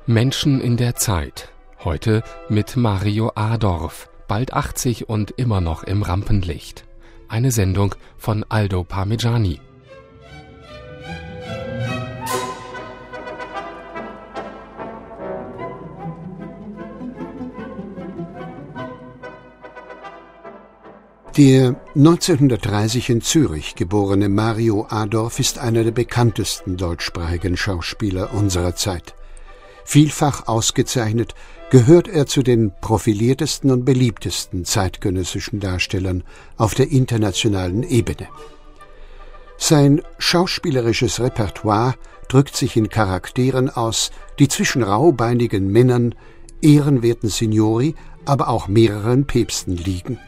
Menschen in der Zeit. Heute mit Mario Adorf, bald 80 und immer noch im Rampenlicht. Eine Sendung von Aldo Parmigiani. Der 1930 in Zürich geborene Mario Adorf ist einer der bekanntesten deutschsprachigen Schauspieler unserer Zeit. Vielfach ausgezeichnet, gehört er zu den profiliertesten und beliebtesten zeitgenössischen Darstellern auf der internationalen Ebene. Sein schauspielerisches Repertoire drückt sich in Charakteren aus, die zwischen raubeinigen Männern, ehrenwerten Signori, aber auch mehreren Päpsten liegen.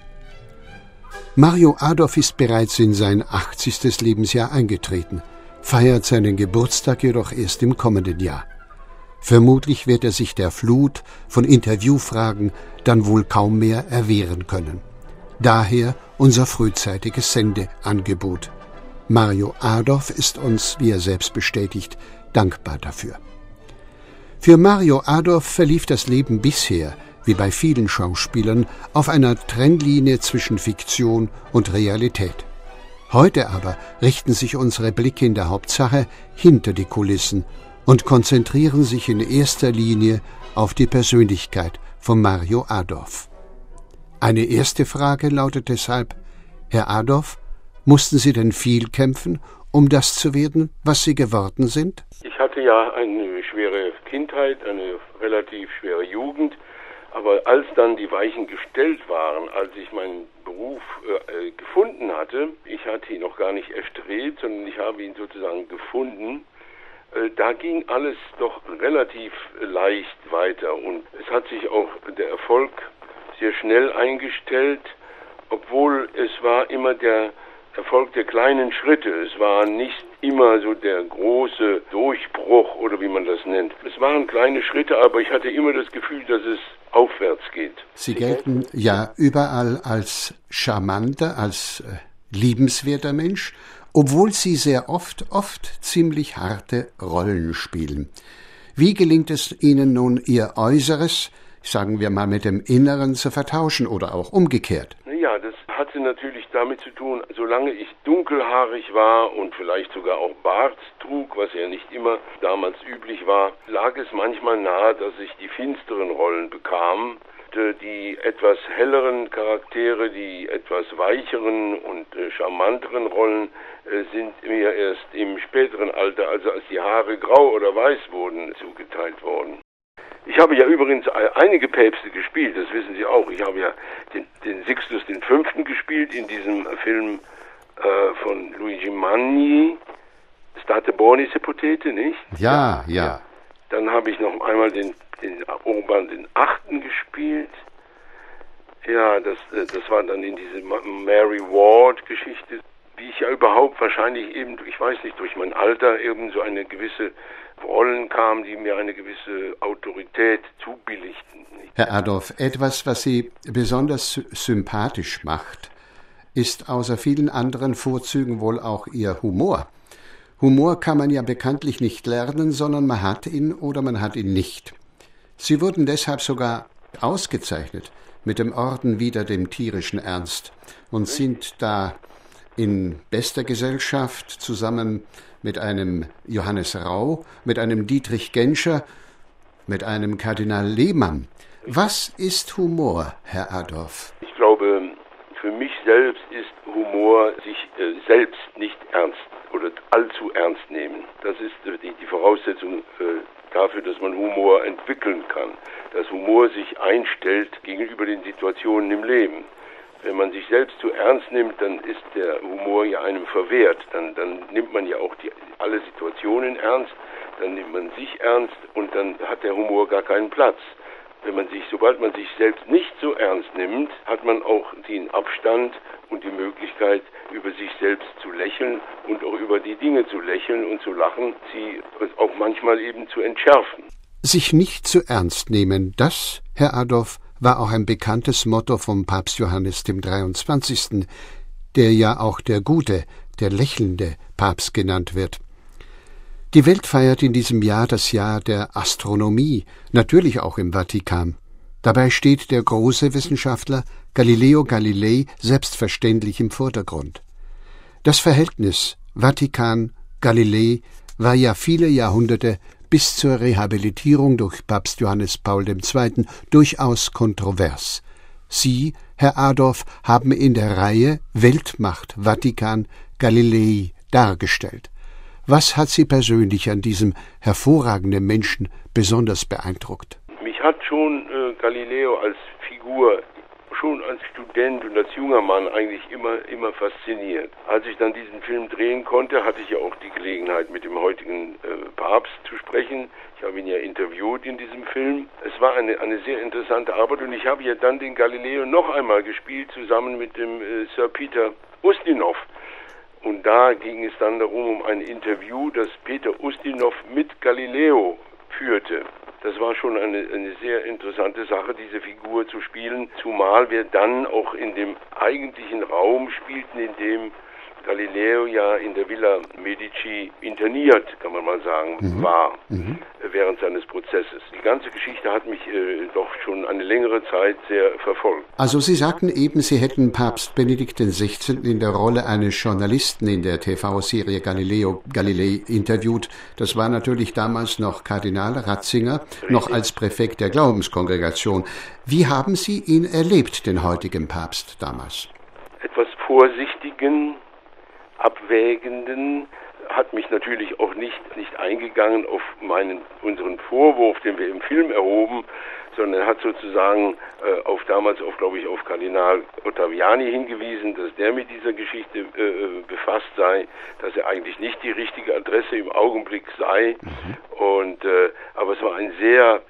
Mario Adorf ist bereits in sein 80. Lebensjahr eingetreten, feiert seinen Geburtstag jedoch erst im kommenden Jahr. Vermutlich wird er sich der Flut von Interviewfragen dann wohl kaum mehr erwehren können. Daher unser frühzeitiges Sendeangebot. Mario Adorf ist uns, wie er selbst bestätigt, dankbar dafür. Für Mario Adorf verlief das Leben bisher, wie bei vielen Schauspielern, auf einer Trennlinie zwischen Fiktion und Realität. Heute aber richten sich unsere Blicke in der Hauptsache hinter die Kulissen und konzentrieren sich in erster Linie auf die Persönlichkeit von Mario Adorf. Eine erste Frage lautet deshalb: Herr Adorf, mussten Sie denn viel kämpfen, um das zu werden, was Sie geworden sind? Ich hatte ja eine schwere Kindheit, eine relativ schwere Jugend, aber als dann die Weichen gestellt waren, als ich meinen Beruf gefunden hatte, ich hatte ihn noch gar nicht erstrebt, sondern ich habe ihn sozusagen gefunden, da ging alles doch relativ leicht weiter und es hat sich auch der Erfolg sehr schnell eingestellt, obwohl es war immer der Erfolg der kleinen Schritte. Es war nicht immer so der große Durchbruch oder wie man das nennt. Es waren kleine Schritte, aber ich hatte immer das Gefühl, dass es aufwärts geht. Sie gelten ja überall als charmanter, als liebenswerter Mensch, obwohl Sie sehr oft ziemlich harte Rollen spielen. Wie gelingt es Ihnen nun, Ihr Äußeres, sagen wir mal, mit dem Inneren zu vertauschen oder auch umgekehrt? Ja, das hatte natürlich damit zu tun, solange ich dunkelhaarig war und vielleicht sogar auch Bart trug, was ja nicht immer damals üblich war, lag es manchmal nahe, dass ich die finsteren Rollen bekam. Die etwas helleren Charaktere, die etwas weicheren und charmanteren Rollen sind mir erst im späteren Alter, also als die Haare grau oder weiß wurden, zugeteilt worden. Ich habe ja übrigens einige Päpste gespielt, das wissen Sie auch. Ich habe ja den Sixtus V. gespielt in diesem Film von Luigi Manni, State Boni Sepotete, nicht? Ja. Dann habe ich noch einmal den Urban VIII. Gespielt. Ja, das war dann in diese Mary Ward-Geschichte, wie ich ja überhaupt wahrscheinlich eben, ich weiß nicht, durch mein Alter eben so eine gewisse Rollen kam, die mir eine gewisse Autorität zubilligten. Herr Adorf, etwas, was Sie besonders sympathisch macht, ist außer vielen anderen Vorzügen wohl auch Ihr Humor. Humor kann man ja bekanntlich nicht lernen, sondern man hat ihn oder man hat ihn nicht. Sie wurden deshalb sogar ausgezeichnet mit dem Orden wider dem tierischen Ernst und sind da in bester Gesellschaft zusammen mit einem Johannes Rau, mit einem Dietrich Genscher, mit einem Kardinal Lehmann. Was ist Humor, Herr Adorf? Ich glaube, für mich selbst ist Humor sich selbst nicht ernst oder allzu ernst nehmen. Das ist die Voraussetzung dafür, dass man Humor entwickeln kann. Dass Humor sich einstellt gegenüber den Situationen im Leben. Wenn man sich selbst zu ernst nimmt, dann ist der Humor ja einem verwehrt. Dann nimmt man ja auch alle Situationen ernst, dann nimmt man sich ernst und dann hat der Humor gar keinen Platz. Sobald man sich selbst nicht so ernst nimmt, hat man auch den Abstand und die Möglichkeit, über sich selbst zu lächeln und auch über die Dinge zu lächeln und zu lachen, sie auch manchmal eben zu entschärfen. Sich nicht zu ernst nehmen, das, Herr Adorf, war auch ein bekanntes Motto vom Papst Johannes dem 23., der ja auch der gute, der lächelnde Papst genannt wird. Die Welt feiert in diesem Jahr das Jahr der Astronomie, natürlich auch im Vatikan. Dabei steht der große Wissenschaftler Galileo Galilei selbstverständlich im Vordergrund. Das Verhältnis Vatikan-Galilei war ja viele Jahrhunderte bis zur Rehabilitierung durch Papst Johannes Paul II. Durchaus kontrovers. Sie, Herr Adorf, haben in der Reihe Weltmacht Vatikan Galilei dargestellt. Was hat Sie persönlich an diesem hervorragenden Menschen besonders beeindruckt? Mich hat schon Galileo als Figur, schon als Student und als junger Mann eigentlich immer fasziniert. Als ich dann diesen Film drehen konnte, hatte ich ja auch die Gelegenheit, mit dem heutigen Papst zu sprechen. Ich habe ihn ja interviewt in diesem Film. Es war eine sehr interessante Arbeit und ich habe ja dann den Galileo noch einmal gespielt, zusammen mit dem Sir Peter Ustinov. Und da ging es dann darum, um ein Interview, das Peter Ustinov mit Galileo führte. Das war schon eine sehr interessante Sache, diese Figur zu spielen, zumal wir dann auch in dem eigentlichen Raum spielten, in dem Galileo ja in der Villa Medici interniert, kann man mal sagen, war, während seines Prozesses. Die ganze Geschichte hat mich doch schon eine längere Zeit sehr verfolgt. Also Sie sagten eben, Sie hätten Papst Benedikt XVI. In der Rolle eines Journalisten in der TV-Serie Galileo Galilei interviewt. Das war natürlich damals noch Kardinal Ratzinger, noch als Präfekt der Glaubenskongregation. Wie haben Sie ihn erlebt, den heutigen Papst damals? Etwas vorsichtigen, abwägenden, hat mich natürlich auch nicht eingegangen auf unseren Vorwurf, den wir im Film erhoben, sondern hat sozusagen damals auf Kardinal Ottaviani hingewiesen, dass der mit dieser Geschichte befasst sei, dass er eigentlich nicht die richtige Adresse im Augenblick sei. Aber es war ein sehr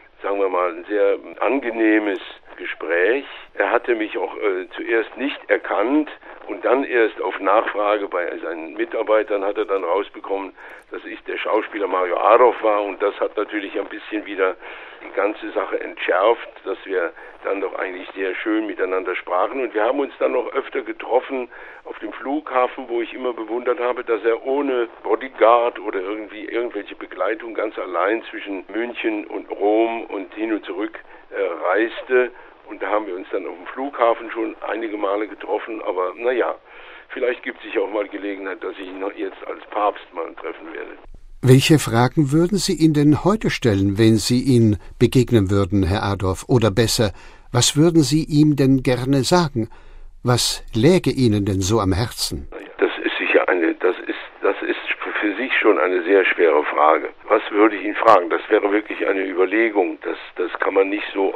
angenehmes Gespräch. Er hatte mich auch zuerst nicht erkannt und dann erst auf Nachfrage bei seinen Mitarbeitern hat er dann rausbekommen, dass ich der Schauspieler Mario Adorf war, und das hat natürlich ein bisschen wieder die ganze Sache entschärft, dass wir dann doch eigentlich sehr schön miteinander sprachen, und wir haben uns dann noch öfter getroffen auf dem Flughafen, wo ich immer bewundert habe, dass er ohne Bodyguard oder irgendwelche Begleitung ganz allein zwischen München und Rom und hin und zurück reiste. Und da haben wir uns dann auf dem Flughafen schon einige Male getroffen, aber naja, vielleicht gibt es sich auch mal Gelegenheit, dass ich ihn jetzt als Papst mal treffen werde. Welche Fragen würden Sie ihn denn heute stellen, wenn Sie ihn begegnen würden, Herr Adorf? Oder besser, was würden Sie ihm denn gerne sagen? Was läge Ihnen denn so am Herzen? Das ist sicher das ist für sich schon eine sehr schwere Frage. Was würde ich ihn fragen? Das wäre wirklich eine Überlegung. Das kann man nicht so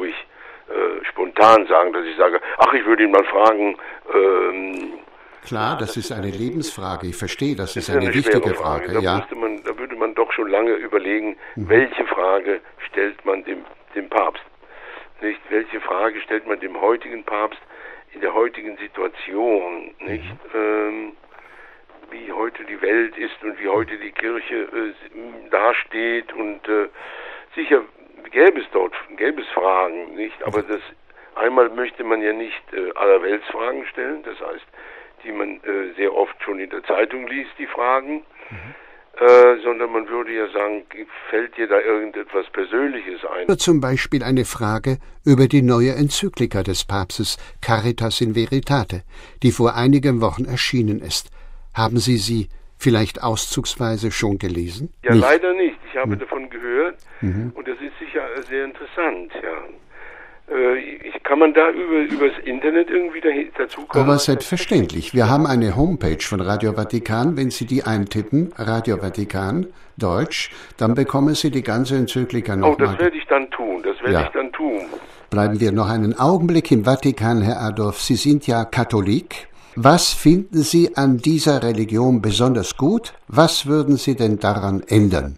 spontan sagen, dass ich sage, ich würde ihn mal fragen. Klar, das ist eine Lebensfrage. Ich verstehe, das ist eine wichtige Frage. Ja. Da würde man doch schon lange überlegen, welche Frage stellt man dem Papst? Nicht? Welche Frage stellt man dem heutigen Papst in der heutigen Situation? Nicht? Wie heute die Welt ist und wie heute die Kirche dasteht, und sicher gäbe es Fragen, nicht? Aber einmal möchte man ja nicht Allerweltsfragen stellen, das heißt, die man sehr oft schon in der Zeitung liest, die Fragen, sondern man würde ja sagen, fällt dir da irgendetwas Persönliches ein? Zum Beispiel eine Frage über die neue Enzyklika des Papstes Caritas in Veritate, die vor einigen Wochen erschienen ist. Haben Sie sie vielleicht auszugsweise schon gelesen? Ja, nicht? Leider nicht. Ich habe davon gehört, und das ist sicher sehr interessant, ja. Kann man da übers Internet irgendwie dazu kommen? Aber selbstverständlich. Wir haben eine Homepage von Radio Vatikan. Wenn Sie die eintippen, Radio Vatikan, Deutsch, dann bekommen Sie die ganze Enzyklika nochmal. Das werde ich dann tun. Bleiben wir noch einen Augenblick im Vatikan, Herr Adorf. Sie sind ja Katholik. Was finden Sie an dieser Religion besonders gut? Was würden Sie denn daran ändern?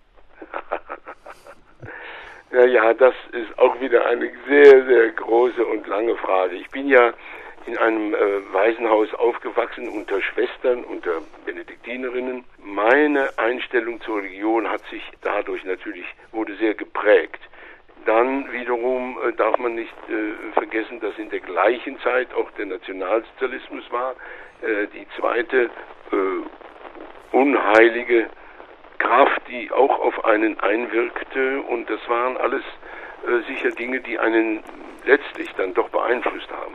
Ja, das ist auch wieder eine sehr, sehr große und lange Frage. Ich bin ja in einem Waisenhaus aufgewachsen, unter Schwestern, unter Benediktinerinnen. Meine Einstellung zur Religion hat sich dadurch wurde sehr geprägt. Dann wiederum darf man nicht vergessen, dass in der gleichen Zeit auch der Nationalsozialismus war, die zweite unheilige Kraft, die auch auf einen einwirkte, und das waren alles sicher Dinge, die einen letztlich dann doch beeinflusst haben.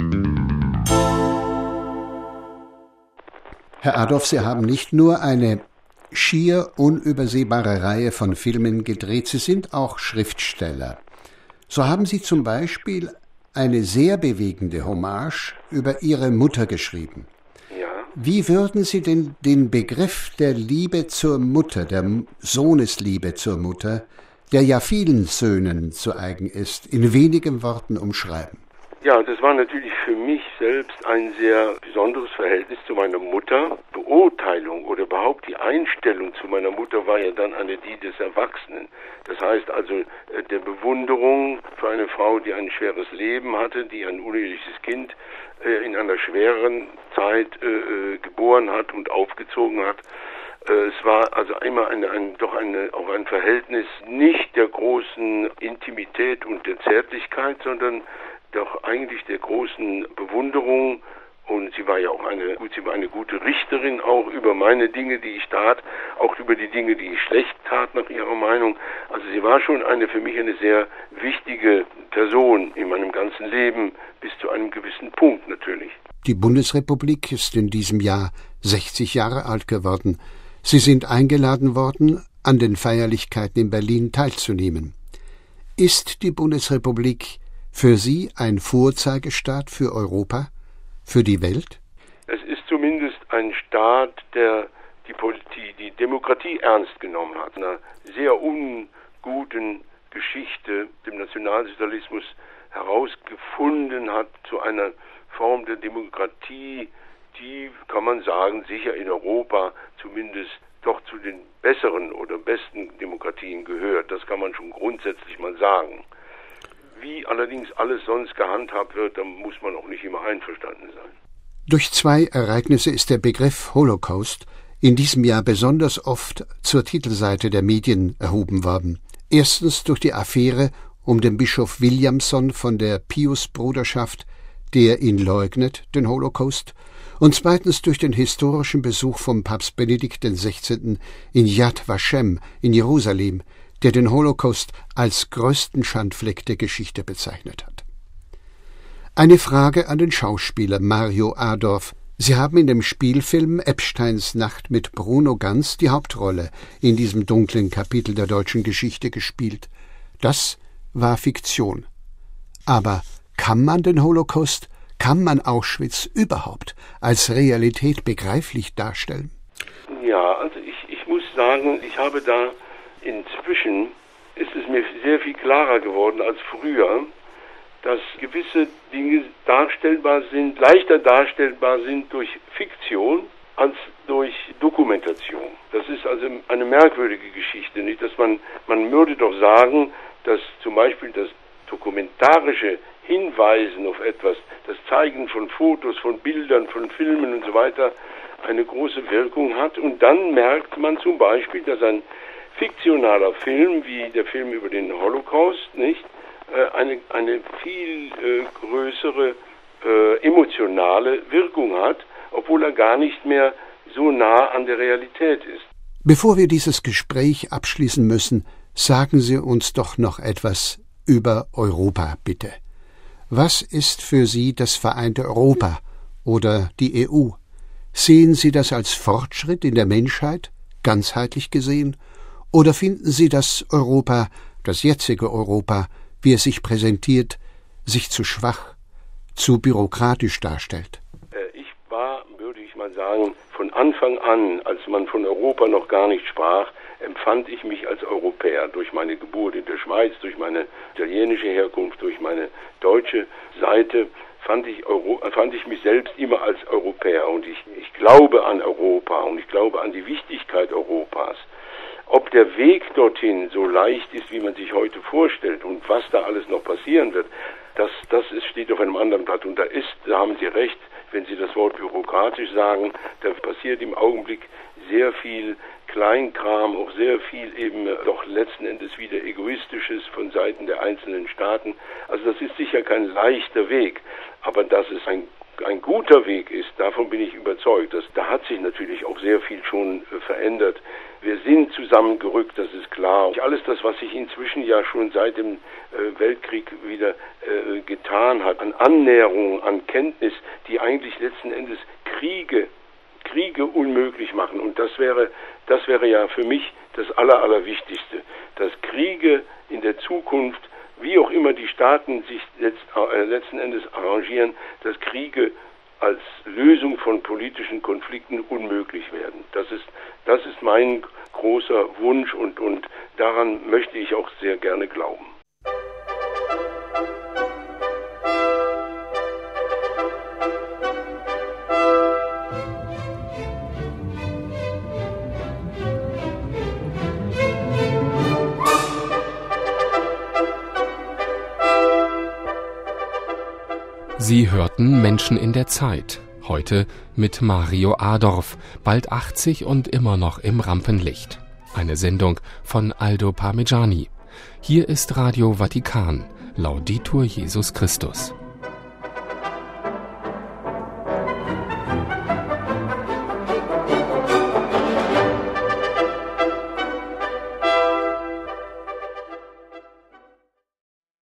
Herr Adorf, Sie haben nicht nur eine schier unübersehbare Reihe von Filmen gedreht, Sie sind auch Schriftsteller. So haben Sie zum Beispiel eine sehr bewegende Hommage über Ihre Mutter geschrieben. Ja. Wie würden Sie denn den Begriff der Liebe zur Mutter, der Sohnesliebe zur Mutter, der ja vielen Söhnen zu eigen ist, in wenigen Worten umschreiben? Ja, das war natürlich für mich selbst ein sehr besonderes Verhältnis zu meiner Mutter. Beurteilung oder überhaupt die Einstellung zu meiner Mutter war ja dann die des Erwachsenen. Das heißt also der Bewunderung für eine Frau, die ein schweres Leben hatte, die ein uneheliches Kind in einer schweren Zeit geboren hat und aufgezogen hat. Es war also immer auch ein Verhältnis nicht der großen Intimität und der Zärtlichkeit, sondern doch eigentlich der großen Bewunderung, und sie war ja auch eine gute Richterin auch über meine Dinge, die ich tat, auch über die Dinge, die ich schlecht tat nach ihrer Meinung. Also sie war schon für mich eine sehr wichtige Person in meinem ganzen Leben, bis zu einem gewissen Punkt natürlich. Die Bundesrepublik ist in diesem Jahr 60 Jahre alt geworden. Sie sind eingeladen worden, an den Feierlichkeiten in Berlin teilzunehmen. Ist die Bundesrepublik für Sie ein Vorzeigestaat für Europa, für die Welt? Es ist zumindest ein Staat, der die Demokratie ernst genommen hat. Einer sehr unguten Geschichte, dem Nationalsozialismus, herausgefunden hat zu einer Form der Demokratie, die, kann man sagen, sicher in Europa zumindest doch zu den besseren oder besten Demokratien gehört. Das kann man schon grundsätzlich mal sagen. Wie allerdings alles sonst gehandhabt wird, da muss man auch nicht immer einverstanden sein. Durch zwei Ereignisse ist der Begriff Holocaust in diesem Jahr besonders oft zur Titelseite der Medien erhoben worden. Erstens durch die Affäre um den Bischof Williamson von der Pius-Bruderschaft, der ihn leugnet, den Holocaust, und zweitens durch den historischen Besuch von Papst Benedikt XVI. In Yad Vashem in Jerusalem, der den Holocaust als größten Schandfleck der Geschichte bezeichnet hat. Eine Frage an den Schauspieler Mario Adorf. Sie haben in dem Spielfilm Epsteins Nacht mit Bruno Ganz die Hauptrolle in diesem dunklen Kapitel der deutschen Geschichte gespielt. Das war Fiktion. Aber kann man den Holocaust, kann man Auschwitz überhaupt als Realität begreiflich darstellen? Ja, also ich muss sagen, ich habe da inzwischen, ist es mir sehr viel klarer geworden als früher, dass gewisse Dinge leichter darstellbar sind durch Fiktion als durch Dokumentation. Das ist also eine merkwürdige Geschichte, nicht? Dass man würde doch sagen, dass zum Beispiel das dokumentarische Hinweisen auf etwas, das Zeigen von Fotos, von Bildern, von Filmen und so weiter eine große Wirkung hat, und dann merkt man zum Beispiel, dass ein fiktionaler Film wie der Film über den Holocaust nicht eine viel größere emotionale Wirkung hat, obwohl er gar nicht mehr so nah an der Realität ist. Bevor wir dieses Gespräch abschließen müssen, sagen Sie uns doch noch etwas über Europa, bitte. Was ist für Sie das vereinte Europa oder die EU? Sehen Sie das als Fortschritt in der Menschheit, ganzheitlich gesehen? Oder finden Sie, dass Europa, das jetzige Europa, wie es sich präsentiert, sich zu schwach, zu bürokratisch darstellt? Ich war, würde ich mal sagen, von Anfang an, als man von Europa noch gar nicht sprach, empfand ich mich als Europäer. Durch meine Geburt in der Schweiz, durch meine italienische Herkunft, durch meine deutsche Seite fand ich mich selbst immer als Europäer. Und ich glaube an Europa und ich glaube an die Wichtigkeit Europas. Ob der Weg dorthin so leicht ist, wie man sich heute vorstellt, und was da alles noch passieren wird, das steht auf einem anderen Blatt. Und da haben Sie recht, wenn Sie das Wort bürokratisch sagen, da passiert im Augenblick sehr viel Kleinkram, auch sehr viel eben doch letzten Endes wieder Egoistisches von Seiten der einzelnen Staaten. Also das ist sicher kein leichter Weg, aber dass es ein guter Weg ist, davon bin ich überzeugt. Da hat sich natürlich auch sehr viel schon verändert. Wir sind zusammengerückt, das ist klar. Alles das, was sich inzwischen ja schon seit dem Weltkrieg wieder getan hat, an Annäherung, an Kenntnis, die eigentlich letzten Endes Kriege unmöglich machen. Und das wäre ja für mich das Allerwichtigste, dass Kriege in der Zukunft, wie auch immer die Staaten sich letzten Endes arrangieren, dass Kriege als Lösung von politischen Konflikten unmöglich werden. Das ist mein großer Wunsch und daran möchte ich auch sehr gerne glauben. Sie hörten Menschen in der Zeit. Heute mit Mario Adorf, bald 80 und immer noch im Rampenlicht. Eine Sendung von Aldo Parmigiani. Hier ist Radio Vatikan. Laudetur Jesus Christus.